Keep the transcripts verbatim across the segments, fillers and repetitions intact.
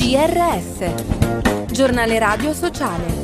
G R S, Giornale Radio Sociale.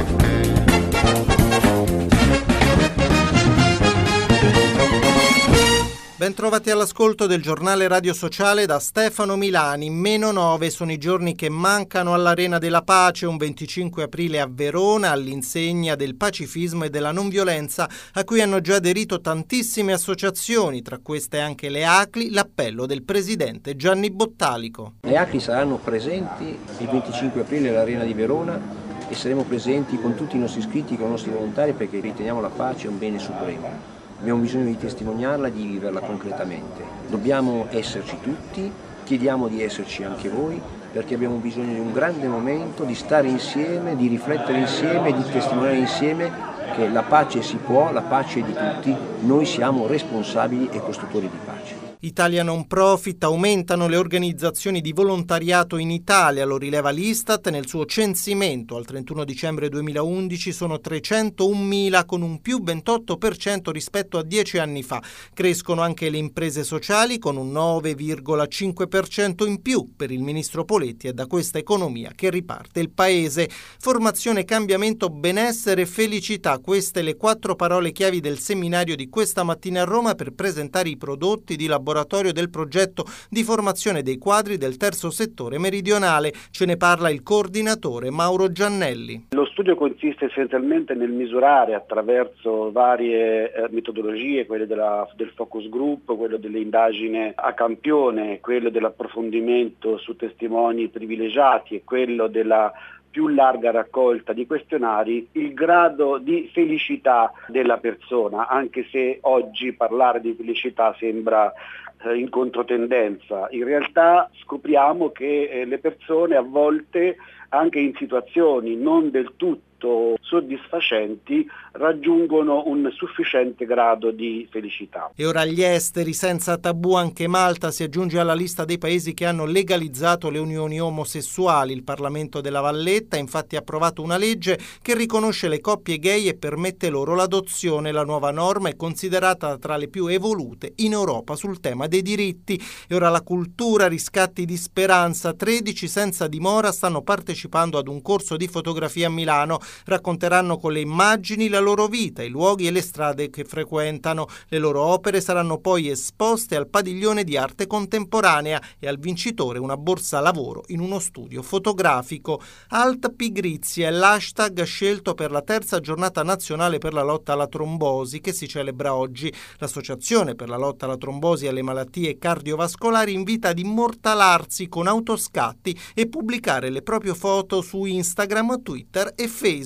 Bentrovati all'ascolto del Giornale Radio Sociale da Stefano Milani. Meno nove sono i giorni che mancano all'Arena della Pace, un venticinque aprile a Verona, all'insegna del pacifismo e della non violenza, a cui hanno già aderito tantissime associazioni, tra queste anche le A C L I, l'appello del presidente Gianni Bottalico. Le A C L I saranno presenti il venticinque aprile all'Arena di Verona e saremo presenti con tutti i nostri iscritti, con i nostri volontari, perché riteniamo la pace un bene supremo. Abbiamo bisogno di testimoniarla e di viverla concretamente. Dobbiamo esserci tutti, chiediamo di esserci anche voi, perché abbiamo bisogno di un grande momento, di stare insieme, di riflettere insieme, di testimoniare insieme che la pace si può, la pace è di tutti, noi siamo responsabili e costruttori di pace. Italia non profit, aumentano le organizzazioni di volontariato in Italia, lo rileva l'Istat nel suo censimento. Al trentuno dicembre duemilaundici sono trecentounmila, con un più ventotto per cento rispetto a dieci anni fa. Crescono anche le imprese sociali con un nove virgola cinque per cento in più. Per il ministro Poletti è da questa economia che riparte il paese. Formazione, cambiamento, benessere e felicità. Queste le quattro parole chiavi del seminario di questa mattina a Roma per presentare i prodotti di laboratorio del progetto di formazione dei quadri del terzo settore meridionale. Ce ne parla il coordinatore Mauro Giannelli. Lo studio consiste essenzialmente nel misurare attraverso varie eh, metodologie, quelle della, del focus group, quello delle indagini a campione, quello dell'approfondimento su testimoni privilegiati e quello della più larga raccolta di questionari, il grado di felicità della persona, anche se oggi parlare di felicità sembra eh, in controtendenza. In realtà scopriamo che eh, le persone a volte, anche in situazioni non del tutto soddisfacenti, raggiungono un sufficiente grado di felicità. E ora gli esteri, senza tabù anche Malta si aggiunge alla lista dei paesi che hanno legalizzato le unioni omosessuali. Il Parlamento della Valletta ha infatti approvato una legge che riconosce le coppie gay e permette loro l'adozione. La nuova norma è considerata tra le più evolute in Europa sul tema dei diritti. E ora la cultura, riscatti di speranza. tredici senza dimora stanno partecipando ad un corso di fotografia a Milano. Racconteranno con le immagini la loro vita, i luoghi e le strade che frequentano. Le loro opere saranno poi esposte al padiglione di arte contemporanea e al vincitore una borsa lavoro in uno studio fotografico. Alt Pigrizia è l'hashtag scelto per la terza giornata nazionale per la lotta alla trombosi che si celebra oggi. L'Associazione per la lotta alla trombosi e alle malattie cardiovascolari invita ad immortalarsi con autoscatti e pubblicare le proprie foto su Instagram, Twitter e Facebook.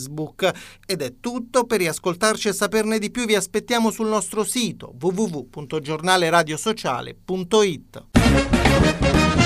Ed è tutto. Per riascoltarci e saperne di più vi aspettiamo sul nostro sito w w w punto giornale radio sociale punto it.